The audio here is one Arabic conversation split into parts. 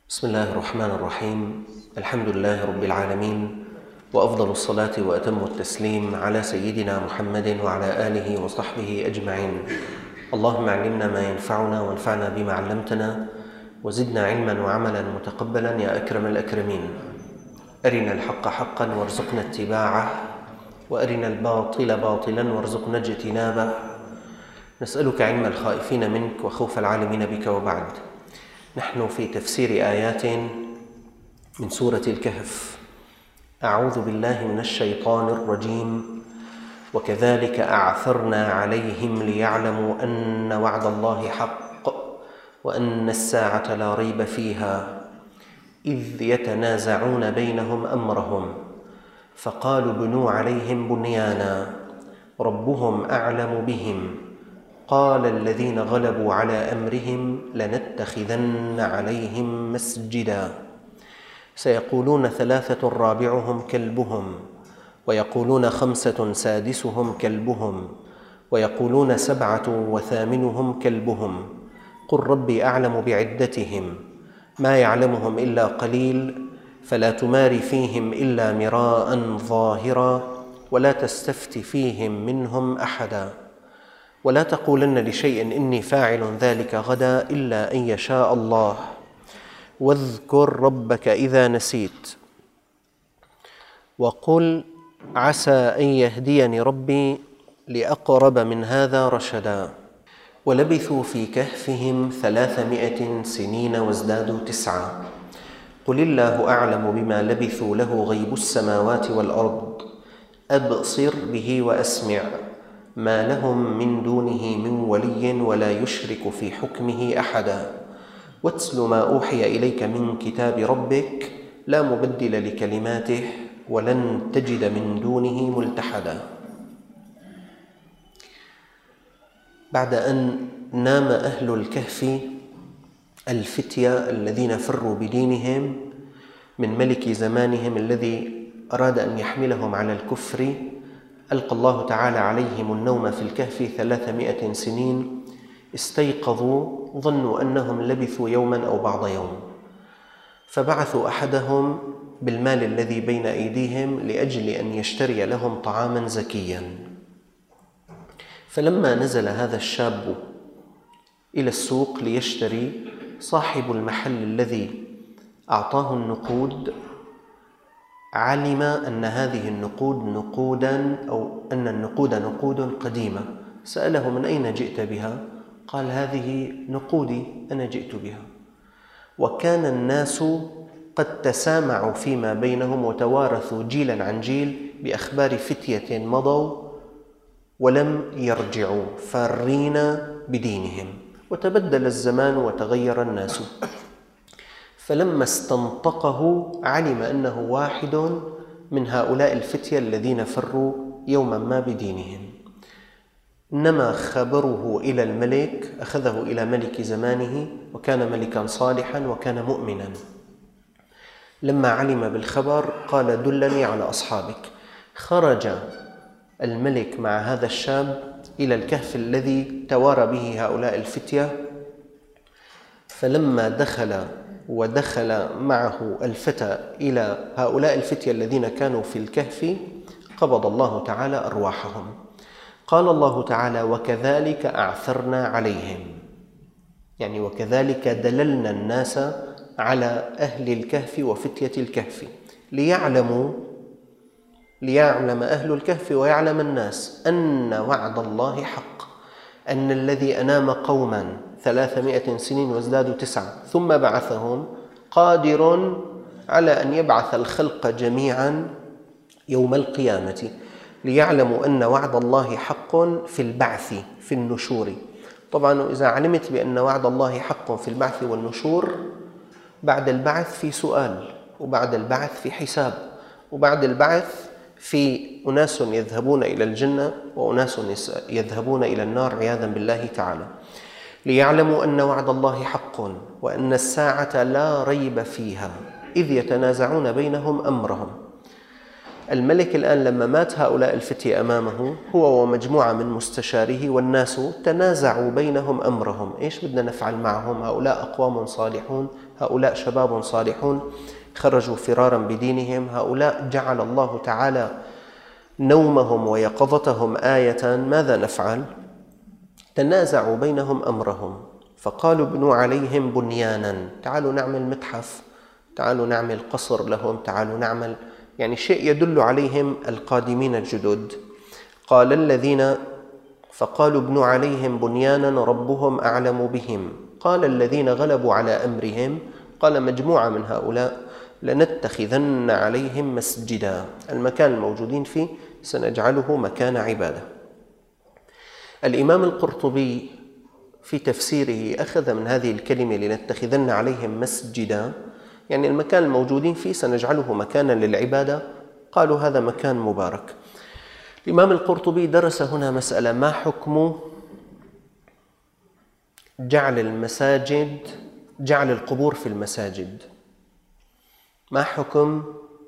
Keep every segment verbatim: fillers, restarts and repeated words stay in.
بسم الله الرحمن الرحيم. الحمد لله رب العالمين، وأفضل الصلاة وأتم التسليم على سيدنا محمد وعلى آله وصحبه أجمعين. اللهم علمنا ما ينفعنا وانفعنا بما علمتنا، وزدنا علما وعملا متقبلا يا أكرم الأكرمين. أرنا الحق حقا وارزقنا اتباعه، وأرنا الباطل باطلا وارزقنا اجتنابه. نسألك علم الخائفين منك وخوف العالمين بك. وبعد، نحن في تفسير آيات من سورة الكهف. أعوذ بالله من الشيطان الرجيم. وكذلك أعثرنا عليهم ليعلموا أن وعد الله حق وأن الساعة لا ريب فيها إذ يتنازعون بينهم أمرهم فقالوا ابنوا عليهم بنيانا ربهم أعلم بهم قال الذين غلبوا على أمرهم لنتخذن عليهم مسجدا سيقولون ثلاثة رابعهم كلبهم ويقولون خمسة سادسهم كلبهم ويقولون سبعة وثامنهم كلبهم قل ربي أعلم بعدتهم ما يعلمهم إلا قليل فلا تمار فيهم إلا مراء ظاهرا ولا تستفت فيهم منهم أحدا ولا تقولن لشيء إني فاعل ذلك غدا إلا أن يشاء الله واذكر ربك إذا نسيت وقل عسى أن يهديني ربي لأقرب من هذا رشدا ولبثوا في كهفهم ثلاثمائة سنين وازدادوا تسعا قل الله أعلم بما لبثوا له غيب السماوات والأرض أبصر به وأسمع ما لهم من دونه من ولي ولا يشرك في حكمه أحدا واتل ما أوحي إليك من كتاب ربك لا مبدل لكلماته ولن تجد من دونه ملتحدا. بعد أن نام أهل الكهف الفتية الذين فروا بدينهم من ملك زمانهم الذي أراد أن يحملهم على الكفر، ألقى الله تعالى عليهم النوم في الكهف ثلاثمائة سنين. استيقظوا ظنوا أنهم لبثوا يوما أو بعض يوم، فبعثوا أحدهم بالمال الذي بين أيديهم لأجل أن يشتري لهم طعاما زكيا. فلما نزل هذا الشاب إلى السوق ليشتري، صاحب المحل الذي أعطاه النقود علم أن هذه النقود نقودا أو أن النقود نقود قديمة. سأله من أين جئت بها؟ قال هذه نقودي أنا جئت بها. وكان الناس قد تسامعوا فيما بينهم وتوارثوا جيلا عن جيل بأخبار فتية مضوا ولم يرجعوا فارين بدينهم، وتبدل الزمان وتغير الناس. فلما استنطقه علم أنه واحد من هؤلاء الفتية الذين فروا يوما ما بدينهم. إنما خبره إلى الملك، أخذه إلى ملك زمانه وكان ملكا صالحا وكان مؤمنا. لما علم بالخبر قال دلني على أصحابك. خرج الملك مع هذا الشاب إلى الكهف الذي توارى به هؤلاء الفتية، فلما دخل ودخل معه الفتى إلى هؤلاء الفتية الذين كانوا في الكهف قبض الله تعالى أرواحهم. قال الله تعالى وكذلك أعثرنا عليهم، يعني وكذلك دللنا الناس على أهل الكهف وفتية الكهف ليعلموا ليعلم أهل الكهف ويعلم الناس أن وعد الله حق، أن الذي أنام قوما ثلاثمائة سنين وازدادوا تسعة ثم بعثهم قادر على أن يبعث الخلق جميعا يوم القيامة، ليعلموا أن وعد الله حق في البعث في النشور. طبعا إذا علمت بأن وعد الله حق في البعث والنشور، بعد البعث في سؤال، وبعد البعث في حساب، وبعد البعث في أناس يذهبون إلى الجنة وأناس يذهبون إلى النار عياذا بالله تعالى. ليعلموا أن وعد الله حق وأن الساعة لا ريب فيها إذ يتنازعون بينهم أمرهم. الملك الآن لما مات هؤلاء الفتية أمامه هو ومجموعة من مستشاره والناس تنازعوا بينهم أمرهم، إيش بدنا نفعل معهم؟ هؤلاء أقوام صالحون، هؤلاء شباب صالحون خرجوا فرارا بدينهم، هؤلاء جعل الله تعالى نومهم ويقظتهم آية، ماذا نفعل؟ تنازعوا بينهم أمرهم، فقالوا ابنوا عليهم بنيانا، تعالوا نعمل متحف، تعالوا نعمل قصر لهم، تعالوا نعمل يعني شيء يدل عليهم القادمين الجدد. قال الذين فقالوا ابنوا عليهم بنيانا ربهم أعلم بهم. قال الذين غلبوا على أمرهم، قال مجموعة من هؤلاء لنتخذن عليهم مسجدا، المكان الموجودين فيه سنجعله مكان عبادة. الإمام القرطبي في تفسيره أخذ من هذه الكلمة لنتخذن عليهم مسجدا، يعني المكان الموجودين فيه سنجعله مكانا للعبادة، قالوا هذا مكان مبارك. الإمام القرطبي درس هنا مسألة: ما حكم جعل المساجد جعل القبور في المساجد؟ ما حكم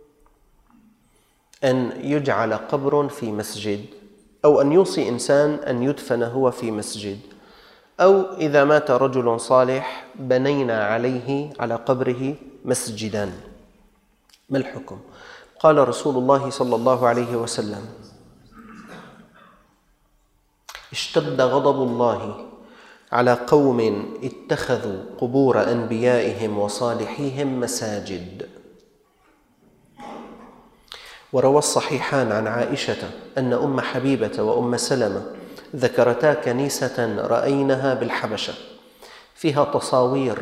أن يجعل قبر في مسجد، أو أن يوصي إنسان أن يدفن هو في مسجد، أو إذا مات رجل صالح بنينا عليه على قبره مسجدا، ما الحكم؟ قال رسول الله صلى الله عليه وسلم: اشتد غضب الله على قوم اتخذوا قبور أنبيائهم وصالحيهم مساجد. وروى الصحيحان عن عائشة أن أم حبيبة وأم سلمة ذكرتا كنيسة رأينها بالحبشة فيها تصاوير.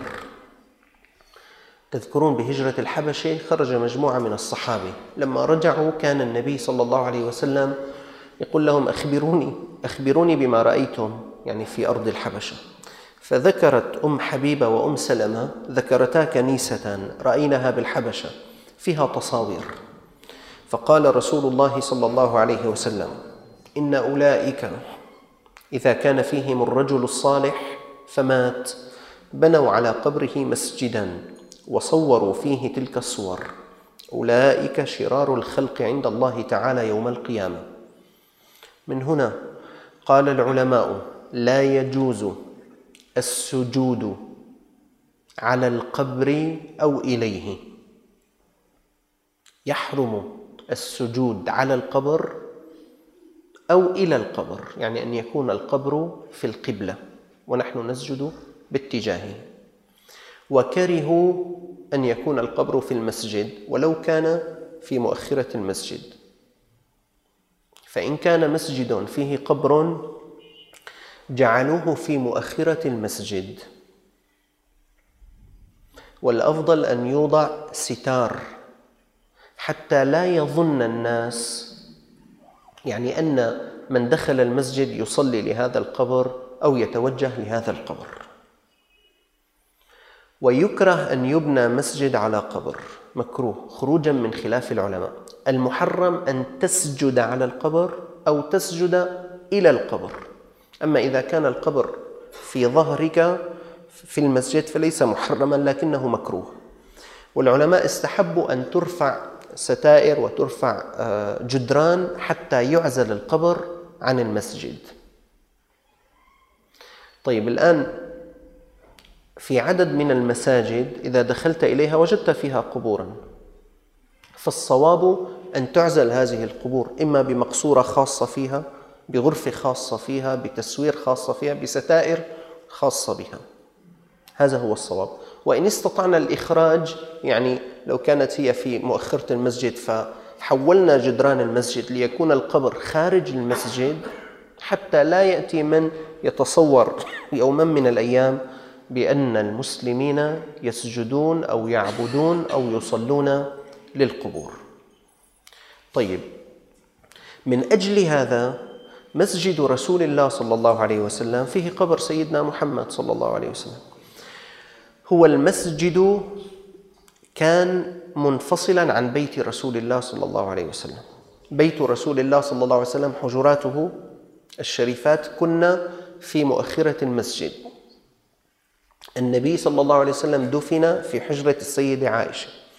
تذكرون بهجرة الحبشة خرج مجموعة من الصحابة، لما رجعوا كان النبي صلى الله عليه وسلم يقول لهم: أخبروني أخبروني بما رأيتم يعني في أرض الحبشة. فذكرت أم حبيبة وأم سلمة ذكرتا كنيسة رأينها بالحبشة فيها تصاوير. فقال رسول الله صلى الله عليه وسلم: إن أولئك إذا كان فيهم الرجل الصالح فمات بنوا على قبره مسجدا وصوروا فيه تلك الصور، أولئك شرار الخلق عند الله تعالى يوم القيامة. من هنا قال العلماء: لا يجوز السجود على القبر أو إليه، يحرم السجود على القبر أو إلى القبر، يعني أن يكون القبر في القبلة ونحن نسجد باتجاهه. وكرهوا أن يكون القبر في المسجد ولو كان في مؤخرة المسجد، فإن كان مسجد فيه قبر جعلوه في مؤخرة المسجد، والأفضل أن يوضع ستار حتى لا يظن الناس يعني أن من دخل المسجد يصلي لهذا القبر أو يتوجه لهذا القبر. ويكره أن يبنى مسجد على قبر، مكروه خروجا من خلاف العلماء. المحرم أن تسجد على القبر أو تسجد إلى القبر، أما إذا كان القبر في ظهرك في المسجد فليس محرما لكنه مكروه. والعلماء استحبوا أن ترفع ستائر وترفع جدران حتى يعزل القبر عن المسجد. طيب، الآن في عدد من المساجد إذا دخلت إليها وجدت فيها قبورا، فالصواب أن تعزل هذه القبور إما بمقصورة خاصة فيها، بغرفة خاصة فيها، بتسوير خاصة فيها، بستائر خاصة بها. هذا هو الصواب. وإن استطعنا الإخراج، يعني لو كانت هي في مؤخرة المسجد فحولنا جدران المسجد ليكون القبر خارج المسجد حتى لا يأتي من يتصور يوما من الأيام بأن المسلمين يسجدون أو يعبدون أو يصلون للقبور. طيب، من أجل هذا مسجد رسول الله صلى الله عليه وسلم فيه قبر سيدنا محمد صلى الله عليه وسلم. هو المسجد كان منفصلا عن بيت رسول الله صلى الله عليه وسلم. بيت رسول الله صلى الله عليه وسلم حجراته الشريفات كنا في مؤخرة المسجد. النبي صلى الله عليه وسلم دفن في حجرة السيدة عائشة.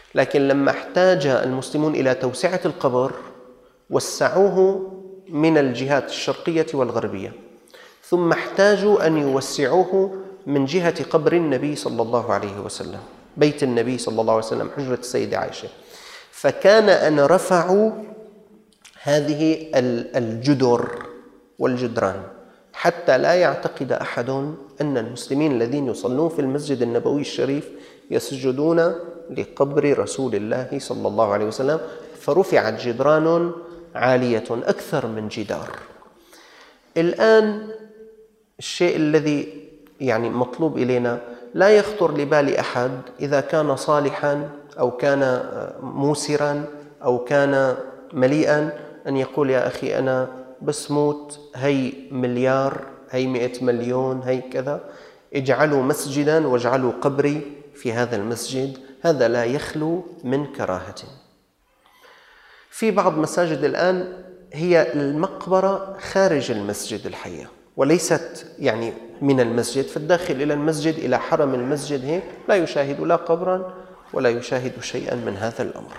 لكن لما احتاج المسلمون إلى توسعة القبر وسعوه من الجهات الشرقية والغربية، ثم احتاجوا أن يوسعوه من جهة قبر النبي صلى الله عليه وسلم، بيت النبي صلى الله عليه وسلم، حجرة السيدة عائشة، فكان أن رفعوا هذه الجدر والجدران حتى لا يعتقد أحد أن المسلمين الذين يصلون في المسجد النبوي الشريف يسجدون لقبر رسول الله صلى الله عليه وسلم، فرفعت جدران عالية أكثر من جدار. الآن الشيء الذي يعني مطلوب إلينا، لا يخطر لبال أحد إذا كان صالحا أو كان موسرا أو كان مليئا أن يقول يا أخي أنا بس موت، هي مليار، هي مئة مليون، هي كذا، اجعلوا مسجدا واجعلوا قبري في هذا المسجد. هذا لا يخلو من كراهة. في بعض مساجد الآن هي المقبرة خارج المسجد الحقيقة، وليست يعني من المسجد، فالداخل إلى المسجد إلى حرم المسجد هيك لا يشاهد لا قبرا ولا يشاهد شيئا من هذا الأمر.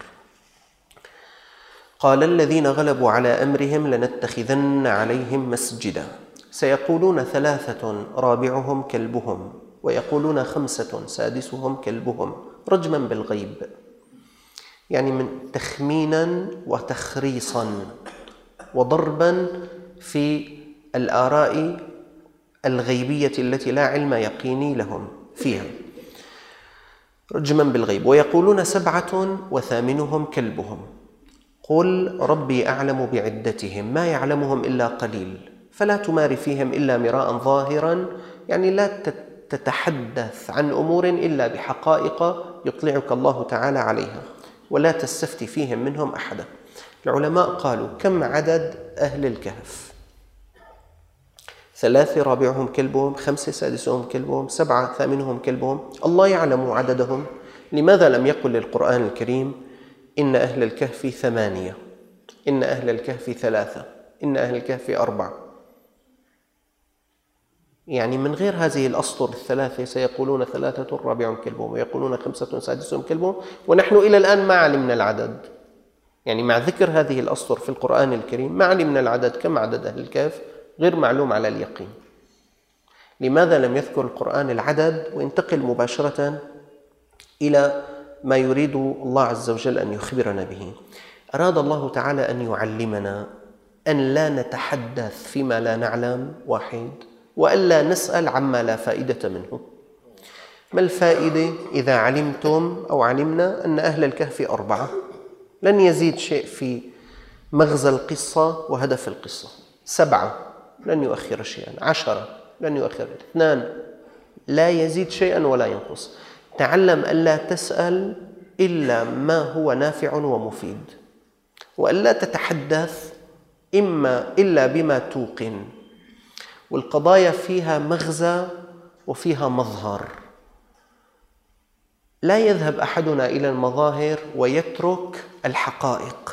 قال الذين غلبوا على أمرهم لنتخذن عليهم مسجدا سيقولون ثلاثة رابعهم كلبهم ويقولون خمسة سادسهم كلبهم رجما بالغيب، يعني من تخمينا وتخريصا وضربا في الآراء الغيبية التي لا علم يقيني لهم فيها، رجما بالغيب. ويقولون سبعة وثامنهم كلبهم قل ربي أعلم بعدتهم ما يعلمهم إلا قليل فلا تمار فيهم إلا مراء ظاهرا، يعني لا تتحدث عن أمور إلا بحقائق يطلعك الله تعالى عليها، ولا تستفتي فيهم منهم أحدا. العلماء قالوا كم عدد أهل الكهف؟ ثلاثة رابعهم كلبهم، خمسة سادسهم كلبهم، سبعة ثامنهم كلبهم، الله يعلم عددهم. لماذا لم يقل القرآن الكريم إن أهل الكهف ثمانية، إن أهل الكهف ثلاثة، إن أهل الكهف أربعة؟ يعني من غير هذه الأسطر الثلاثة سيقولون ثلاثة رابعهم كلبهم ويقولون خمسة سادسهم كلبهم، ونحن إلى الآن ما علمنا العدد. يعني مع ذكر هذه الأسطر في القرآن الكريم ما علمنا العدد، كم عدد أهل الكهف غير معلوم على اليقين. لماذا لم يذكر القرآن العدد وينتقل مباشرة إلى ما يريد الله عز وجل أن يخبرنا به؟ أراد الله تعالى أن يعلمنا أن لا نتحدث فيما لا نعلم، واحد، وألا نسأل عما لا فائدة منه. ما الفائدة إذا علمتم أو علمنا أن أهل الكهف أربعة؟ لن يزيد شيء في مغزى القصة وهدف القصة. سبعة لن يؤخر شيئا، عشرة لن يؤخر، اثنان لا يزيد شيئا ولا ينقص. تعلم ألا تسأل إلا ما هو نافع ومفيد، وألا تتحدث إما إلا بما توقن، والقضايا فيها مغزى وفيها مظهر. لا يذهب أحدنا إلى المظاهر ويترك الحقائق.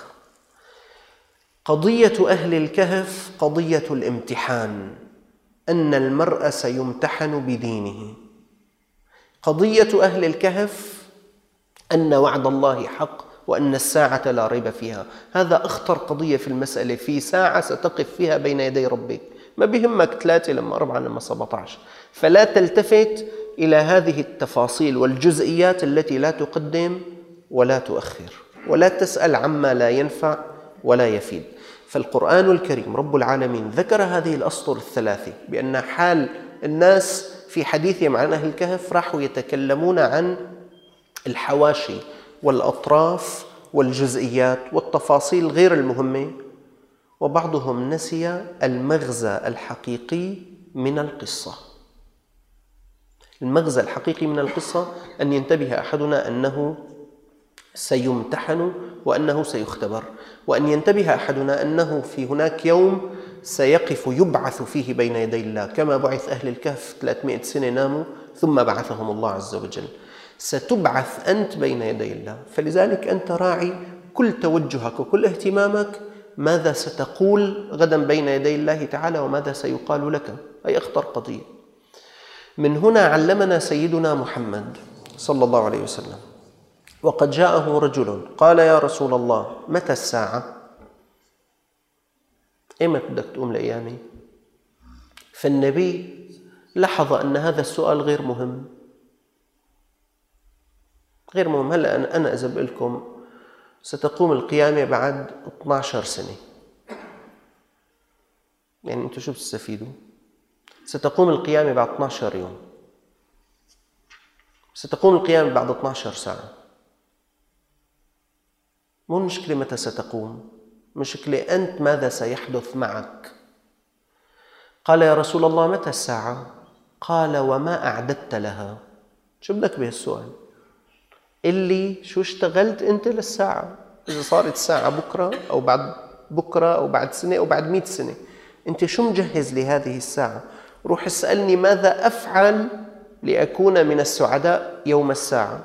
قضية أهل الكهف قضية الامتحان، أن المرء سيمتحن بدينه. قضية أهل الكهف أن وعد الله حق وأن الساعة لا ريب فيها. هذا أخطر قضية في المسألة، في ساعة ستقف فيها بين يدي ربك، ما بيهمك ثلاثة لما أربعة لما سبعة عشر. فلا تلتفت إلى هذه التفاصيل والجزئيات التي لا تقدم ولا تؤخر، ولا تسأل عما لا ينفع ولا يفيد. فالقرآن الكريم رب العالمين ذكر هذه الأسطر الثلاثة بأن حال الناس في حديثهم عن أهل الكهف راحوا يتكلمون عن الحواشي والأطراف والجزئيات والتفاصيل غير المهمة، وبعضهم نسي المغزى الحقيقي من القصة. المغزى الحقيقي من القصة أن ينتبه أحدنا أنه سيمتحن وأنه سيختبر، وأن ينتبه أحدنا أنه في هناك يوم سيقف يبعث فيه بين يدي الله، كما بعث أهل الكهف ثلاثمائة سنة ناموا ثم بعثهم الله عز وجل. ستبعث أنت بين يدي الله، فلذلك أنت راعي كل توجهك وكل اهتمامك ماذا ستقول غدا بين يدي الله تعالى وماذا سيقال لك. أي أخطر قضية. من هنا علمنا سيدنا محمد صلى الله عليه وسلم وقد جاءه رجل قال يا رسول الله متى الساعة؟ إمتى بدك تقوم لقيامي؟ فالنبي لاحظ أن هذا السؤال غير مهم غير مهم. هلأ أنا إذا بقول لكم ستقوم القيامة بعد اثنتي عشرة سنة، يعني أنتم شو بتستفيدوا؟ ستقوم القيامة بعد اثني عشر يوم، ستقوم القيامة بعد اثنتي عشرة ساعة. مو المشكلة متى ستقوم، مشكلة أنت ماذا سيحدث معك. قال يا رسول الله متى الساعة؟ قال وما أعددت لها؟ شو بدك بهالسؤال؟ اللي شو اشتغلت أنت للساعة؟ إذا صارت الساعة بكرة أو بعد بكرة أو بعد سنة أو بعد مئة سنة، أنت شو مجهز لهذه الساعة؟ روح اسألني ماذا أفعل لأكون من السعداء يوم الساعة.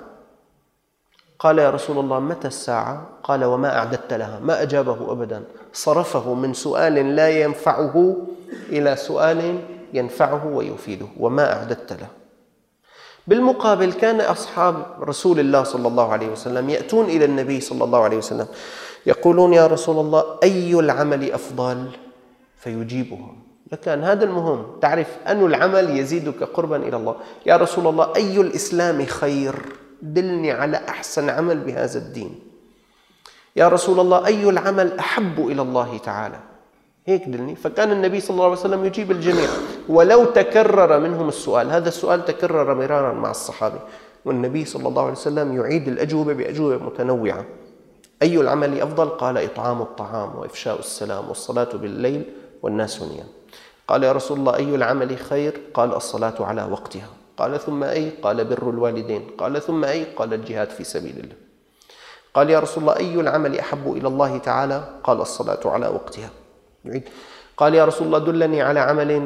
قال يا رسول الله متى الساعة؟ قال وما أعددت لها؟ ما أجابه أبدا، صرفه من سؤال لا ينفعه إلى سؤال ينفعه ويفيده. وما أعددت له. بالمقابل كان أصحاب رسول الله صلى الله عليه وسلم يأتون إلى النبي صلى الله عليه وسلم يقولون يا رسول الله أي العمل أفضل؟ فيجيبهم لكن هذا المهم، تعرف أن العمل يزيدك قربا إلى الله. يا رسول الله أي الإسلام خير؟ دلني على أحسن عمل بهذا الدين. يا رسول الله أي العمل أحب إلى الله تعالى؟ هيك دلني. فكان النبي صلى الله عليه وسلم يجيب الجميع ولو تكرر منهم السؤال. هذا السؤال تكرر مرارا مع الصحابة، والنبي صلى الله عليه وسلم يعيد الأجوبة بأجوبة متنوعة. أي العمل أفضل؟ قال إطعام الطعام وإفشاء السلام والصلاة بالليل والناس نيام. قال يا رسول الله أي العمل خير؟ قال الصلاة على وقتها. قال ثم أي؟ قال بر الوالدين. قال ثم أي؟ قال الجهاد في سبيل الله. قال يا رسول الله أي العمل أحب إلى الله تعالى؟ قال الصلاة على وقتها. قال يا رسول الله دلني على عمل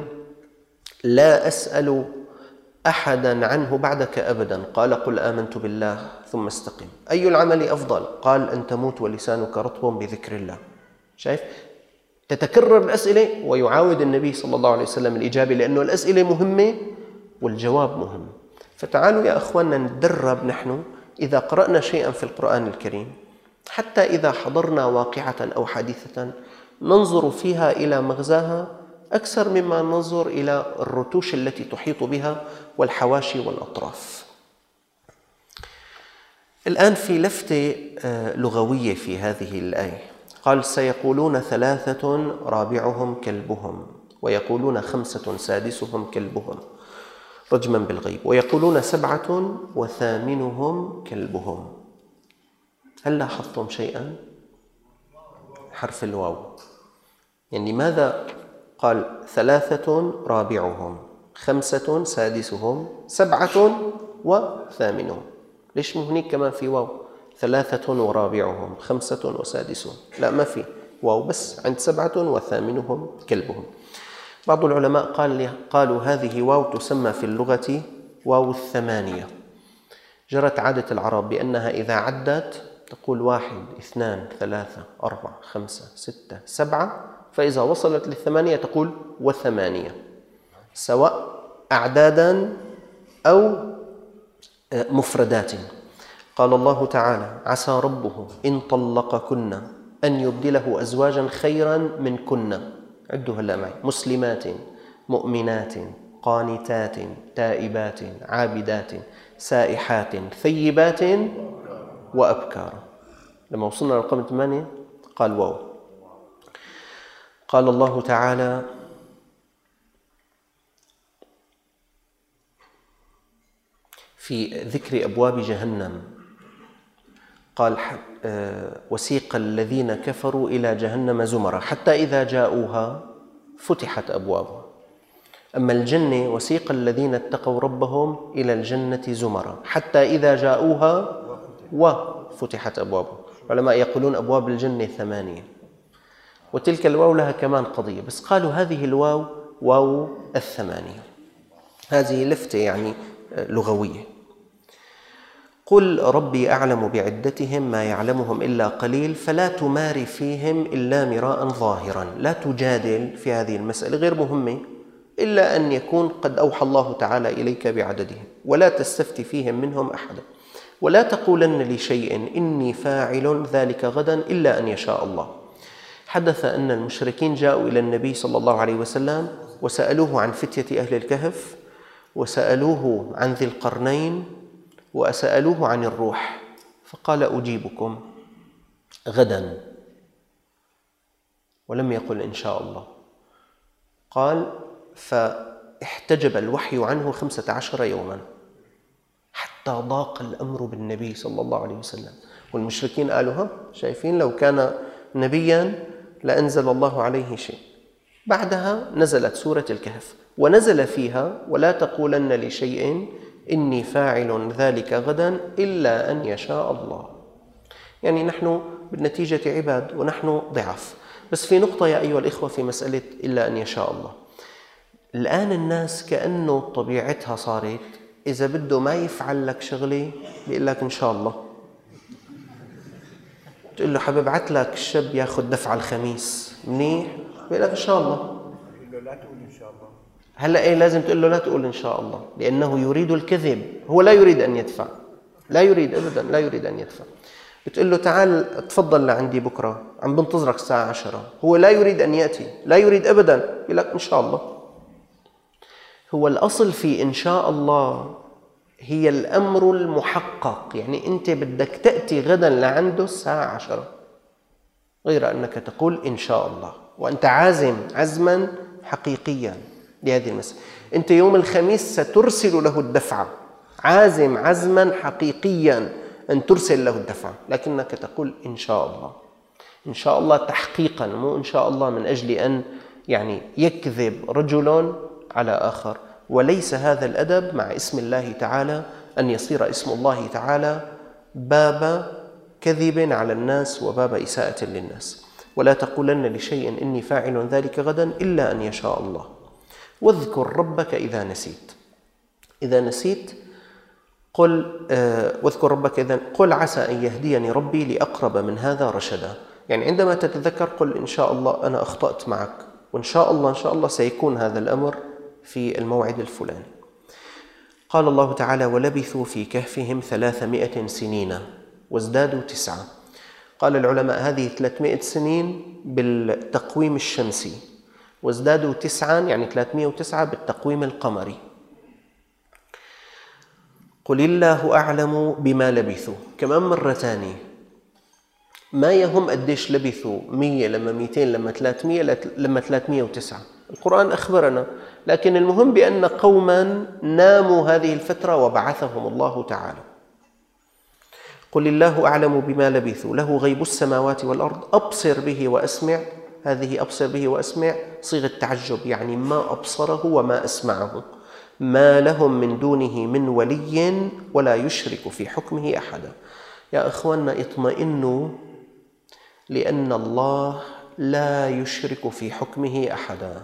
لا أسأل أحدا عنه بعدك أبدا. قال قل آمنت بالله ثم استقم. أي العمل أفضل؟ قال أن تموت ولسانك رطب بذكر الله. شايف؟ تتكرر الأسئلة ويعاود النبي صلى الله عليه وسلم الإجابة، لأنه الأسئلة مهمة والجواب مهم. فتعالوا يا أخواننا نتدرب نحن إذا قرأنا شيئا في القرآن الكريم، حتى إذا حضرنا واقعة أو حادثة ننظر فيها إلى مغزاها أكثر مما ننظر إلى الرتوش التي تحيط بها والحواشي والأطراف. الآن في لفتة لغوية في هذه الآية. قال سيقولون ثلاثة رابعهم كلبهم، ويقولون خمسة سادسهم كلبهم رجما بالغيب، ويقولون سبعة وثامنهم كلبهم. هل لاحظتم شيئا؟ حرف الواو. يعني ماذا قال؟ ثلاثة رابعهم، خمسة سادسهم، سبعة وثامنهم. ليش مو هنيك كمان في واو؟ ثلاثة ورابعهم، خمسة وسادسهم. لا، ما في واو، بس عند سبعة وثامنهم كلبهم. بعض العلماء قال قالوا هذه واو تسمى في اللغة واو الثمانية. جرت عادة العرب بأنها إذا عدت تقول واحد، اثنان، ثلاثة، أربعة، خمسة، ستة، سبعة، فإذا وصلت للثمانية تقول وثمانية، سواء أعدادا أو مفردات. قال الله تعالى عسى ربه إن طلقكن أن يبدله أزواجا خيرا منكن. عدوا هلا معي: مسلمات، مؤمنات، قانتات، تائبات، عابدات، سائحات، ثيبات، وأبكارا. لما وصلنا لرقم ثمانية قال واو. قال الله تعالى في ذكر أبواب جهنم قال وسيق الذين كفروا إلى جهنم زمرا حتى إذا جاءوها فتحت أبوابها. أما الجنة وسيق الذين اتقوا ربهم إلى الجنة زمرا حتى إذا جاءوها وفتحت أبوابها. العلماء يقولون أبواب الجنة ثمانية، وتلك الواو لها كمان قضية، بس قالوا هذه الواو واو الثمانية. هذه لفتة يعني لغوية. قل ربي أعلم بعدتهم ما يعلمهم إلا قليل فلا تمار فيهم إلا مراء ظاهرا. لا تجادل في هذه المسألة غير مهمة إلا أن يكون قد أوحى الله تعالى إليك بعددهم، ولا تستفتي فيهم منهم أحدا، ولا تقولن لشيء إني فاعل ذلك غدا إلا أن يشاء الله. حدث أن المشركين جاءوا إلى النبي صلى الله عليه وسلم وسألوه عن فتية أهل الكهف، وسألوه عن ذي القرنين، وسألوه عن الروح، فقال أجيبكم غدا، ولم يقل إن شاء الله. قال فاحتجب الوحي عنه خمسة عشر يوما حتى ضاق الأمر بالنبي صلى الله عليه وسلم. والمشركين قالوا ها شايفين لو كان نبيا لأنزل الله عليه شيء. بعدها نزلت سورة الكهف، ونزل فيها ولا تقولن لشيء إني فاعل ذلك غدا إلا أن يشاء الله. يعني نحن بالنتيجة عباد ونحن ضعف. بس في نقطة يا أيها الإخوة في مسألة إلا أن يشاء الله. الآن الناس كأنه طبيعتها صارت إذا بده ما يفعل لك شغلة بيقول لك إن شاء الله. تقول له حبيب بعت لك الشاب ياخذ دفعة الخميس منيح، بيقول لك إن شاء الله. لا تقول إن شاء الله. هلا إيه لازم تقول له لا تقول إن شاء الله، لأنه يريد الكذب. هو لا يريد أن يدفع، لا يريد أبدا، لا يريد أن يدفع. بتقول له تعال تفضل لعندي بكرة، عم بنتظرك الساعة عشرة، هو لا يريد أن يأتي، لا يريد أبدا، بيقول لك إن شاء الله. هو الأصل في إن شاء الله هي الأمر المحقق، يعني أنت بدك تأتي غدا لعنده الساعة عشرة، غير أنك تقول إن شاء الله وأنت عازم عزما حقيقيا لهذه المسألة. أنت يوم الخميس سترسل له الدفعة، عازم عزما حقيقيا أن ترسل له الدفعة، لكنك تقول إن شاء الله. إن شاء الله تحقيقا، مو إن شاء الله من أجل أن يعني يكذب رجل على آخر. وليس هذا الأدب مع اسم الله تعالى أن يصير اسم الله تعالى باب كذب على الناس وباب إساءة للناس. ولا تقولن لشيء إني فاعل ذلك غدا إلا أن يشاء الله. واذكر ربك إذا نسيت. إذا نسيت قل آه واذكر ربك إذا قل عسى أن يهديني ربي لأقرب من هذا رشدا. يعني عندما تتذكر قل إن شاء الله أنا أخطأت معك، وإن شاء الله إن شاء الله سيكون هذا الأمر في الموعد الفلاني. قال الله تعالى ولبثوا في كهفهم ثلاثمائة سنين وازدادوا تسعة. قال العلماء هذه ثلاثمائة سنين بالتقويم الشمسي، وازدادوا تسعا يعني ثلاثمائة وتسعة بالتقويم القمري. قل الله أعلم بما لبثوا. كمان مرة ثانية ما يهم قديش لبثوا، مية لما مئتين لما ثلاثمائة لما ثلاثمائة وتسعة، القرآن أخبرنا. لكن المهم بأن قوما ناموا هذه الفترة وبعثهم الله تعالى. قل الله أعلم بما لبثوا له غيب السماوات والأرض أبصر به وأسمع. هذه أبصر به وأسمع صيغة تعجب، يعني ما أبصره وما أسمعه. ما لهم من دونه من ولي ولا يشرك في حكمه أحدا. يا أخواننا اطمئنوا، لأن الله لا يشرك في حكمه أحدا.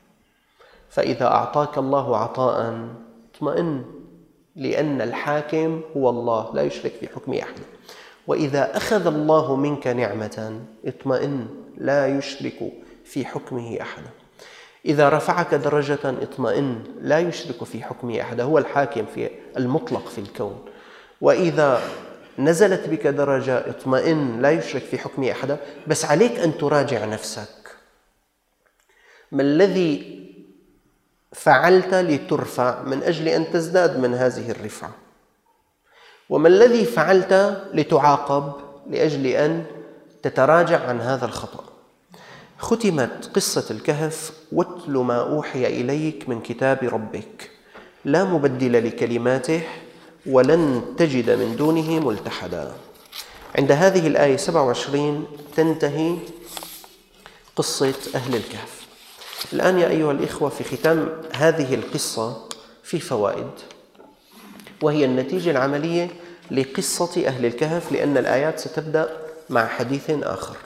فإذا أعطاك الله عطاء اطمئن، لأن الحاكم هو الله لا يشرك في حكمه أحدا. وإذا أخذ الله منك نعمة اطمئن، لا يشرك في حكمه أحدا. إذا رفعك درجة اطمئن، لا يشرك في حكمه أحدا، هو الحاكم في المطلق في الكون. وإذا نزلت بك درجة اطمئن، لا يشرك في حكمه أحدا. بس عليك أن تراجع نفسك، ما الذي فعلت لترفع من أجل أن تزداد من هذه الرفعة، وما الذي فعلت لتعاقب لأجل أن تتراجع عن هذا الخطأ. ختمت قصة الكهف واتل ما أوحي إليك من كتاب ربك لا مبدل لكلماته ولن تجد من دونه ملتحدا. عند هذه الآية سبعة وعشرين تنتهي قصة أهل الكهف. الآن يا أيها الإخوة في ختام هذه القصة في فوائد، وهي النتيجة العملية لقصة أهل الكهف، لأن الآيات ستبدأ مع حديث آخر.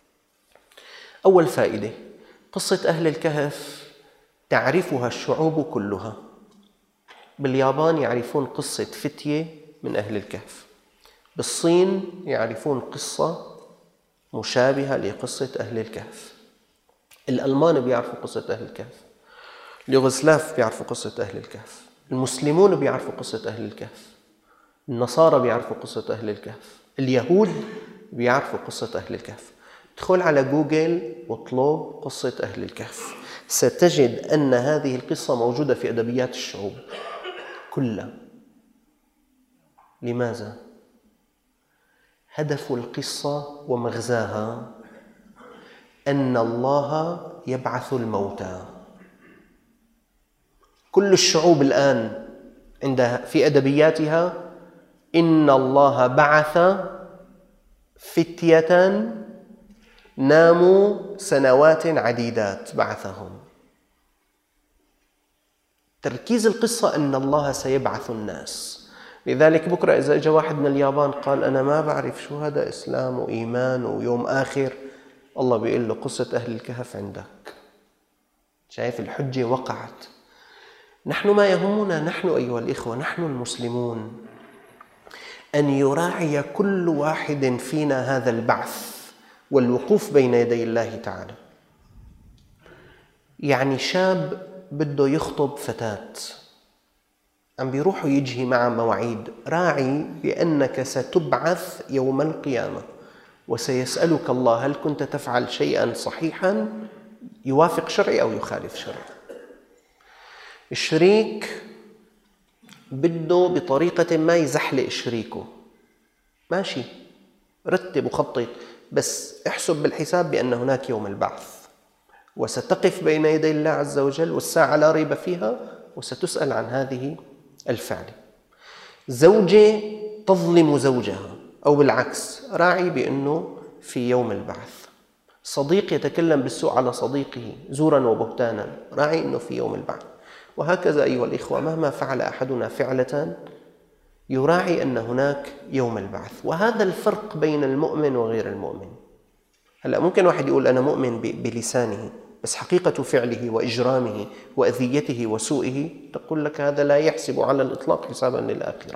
أول فائدة، قصة أهل الكهف تعرفها الشعوب كلها. باليابان يعرفون قصة فتية من أهل الكهف، بالصين يعرفون قصة مشابهة لقصة أهل الكهف، الألمان بيعرفوا قصة أهل الكهف، اليوغوسلاف بيعرفوا قصة أهل الكهف، المسلمون بيعرفوا قصة أهل الكهف. النصارى بيعرفوا قصة أهل الكهف، اليهود بيعرفوا قصة أهل الكهف. ادخل على جوجل واطلب قصة أهل الكهف، ستجد أن هذه القصة موجودة في أدبيات الشعوب كلها. لماذا؟ هدف القصة ومغزاها أن الله يبعث الموتى. كل الشعوب الآن عندها في أدبياتها إن الله بعث فتية ناموا سنوات عديدات بعثهم. تركيز القصة أن الله سيبعث الناس. لذلك بكرة إذا جاء واحد من اليابان قال أنا ما بعرف شو هذا إسلام وإيمان ويوم آخر، الله بيقول له قصة أهل الكهف عندك. شايف الحجة وقعت. نحن ما يهمنا، نحن أيها الإخوة، نحن المسلمون، أن يراعي كل واحد فينا هذا البعث والوقوف بين يدي الله تعالى. يعني شاب بده يخطب فتاة، عم بيروح ويجي مع مواعيد، راعي بأنك ستبعث يوم القيامة وسيسألك الله هل كنت تفعل شيئا صحيحا يوافق شرعي أو يخالف شرعي. الشريك بده بطريقة ما يزحلق شريكه، ماشي، رتب وخطط، بس احسب بالحساب بأن هناك يوم البعث وستقف بين يدي الله عز وجل والساعة لا ريب فيها وستسأل عن هذه الفعل. زوجة تظلم زوجها أو بالعكس، راعي بأنه في يوم البعث. صديق يتكلم بالسوء على صديقه زورا وبهتانا، راعي أنه في يوم البعث. وهكذا أيها الإخوة، مهما فعل أحدنا فعلة يراعي أن هناك يوم البعث. وهذا الفرق بين المؤمن وغير المؤمن. هلأ ممكن واحد يقول أنا مؤمن بلسانه، بس حقيقة فعله وإجرامه وأذيته وسوءه تقول لك هذا لا يحسب على الإطلاق حسابا للآخرة.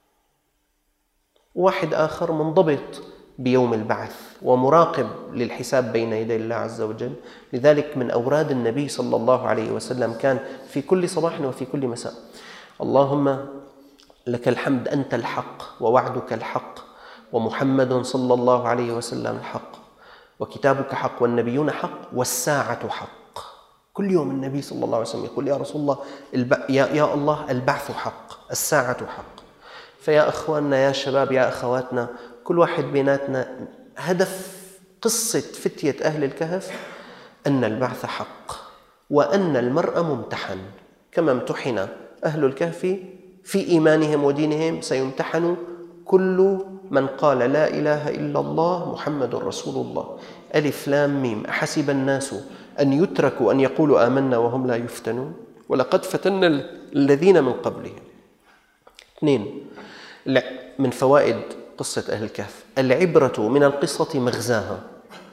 واحد آخر منضبط بيوم البعث ومراقب للحساب بين يدي الله عز وجل. لذلك من أوراد النبي صلى الله عليه وسلم كان في كل صباح وفي كل مساء: اللهم لك الحمد أنت الحق ووعدك الحق ومحمد صلى الله عليه وسلم الحق وكتابك حق والنبيون حق والساعة حق. كل يوم النبي صلى الله عليه وسلم يقول يا رسول الله الب... يا... يا الله البعث حق، الساعة حق. فيا أخواننا يا شباب يا أخواتنا، كل واحد بيناتنا هدف قصة فتية أهل الكهف أن البعث حق وأن المرء ممتحن كما امتحن أهل الكهف في إيمانهم ودينهم، سيمتحن كل من قال لا إله إلا الله محمد رسول الله. ألف لام ميم، أحسب الناس أن يتركوا أن يقولوا آمنا وهم لا يفتنون ولقد فتنا الذين من قبلهم. اثنين، من فوائد قصة أهل الكهف: العبرة من القصة مغزاها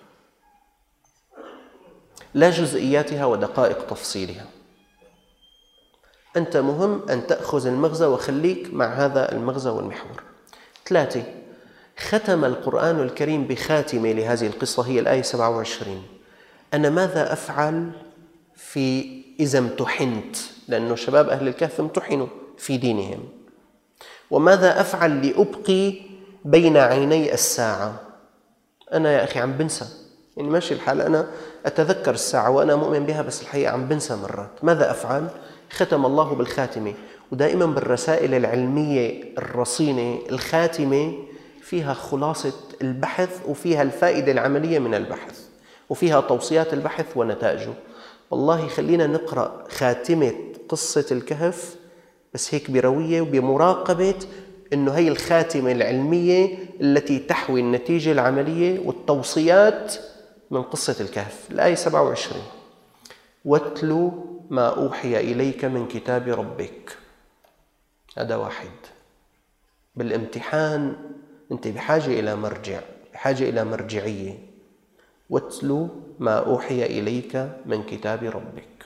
لا جزئياتها ودقائق تفصيلها. أنت مهم أن تأخذ المغزى وخليك مع هذا المغزى والمحور. ثلاثة، ختم القرآن الكريم بخاتمة لهذه القصة، هي الآية سبعة وعشرين: أنا ماذا أفعل في إذا امتحنت، لأنه شباب أهل الكهف امتحنوا في دينهم، وماذا أفعل لأبقي بين عيني الساعة. أنا يا أخي عم بنسى، يعني ماشي الحال، أنا أتذكر الساعة وأنا مؤمن بها بس الحقيقة عم بنسى مرات، ماذا أفعل؟ ختم الله بالخاتمة. ودائما بالرسائل العلمية الرصينة الخاتمة فيها خلاصة البحث وفيها الفائدة العملية من البحث وفيها توصيات البحث ونتائجه. والله خلينا نقرأ خاتمة قصة الكهف بس هيك بروية وبمراقبة إنه هي الخاتمة العلمية التي تحوي النتيجة العملية والتوصيات من قصة الكهف. الآية سبعة وعشرين: واتلو ما أوحي إليك من كتاب ربك. هذا واحد. بالامتحان أنت بحاجة إلى مرجع، بحاجة إلى مرجعية. واتلو ما أوحي إليك من كتاب ربك.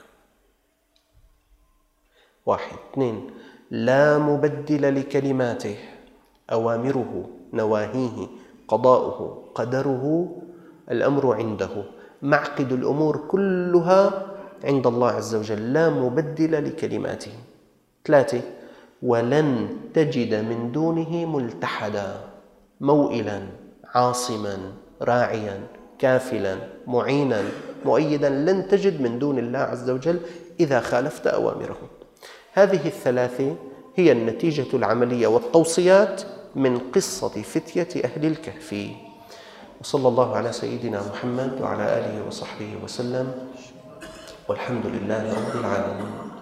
واحد. اثنين، لا مبدل لكلماته، أوامره نواهيه قضاؤه قدره الأمر عنده، معقد الأمور كلها عند الله عز وجل، لا مبدل لكلماته. ثلاثة، ولن تجد من دونه ملتحدا، موئلا عاصما راعيا كافلا معينا مؤيدا، لن تجد من دون الله عز وجل إذا خالفت أوامره. هذه الثلاثة هي النتيجة العملية والتوصيات من قصة فتية أهل الكهف. وصلى الله على سيدنا محمد وعلى آله وصحبه وسلم، والحمد لله رب العالمين.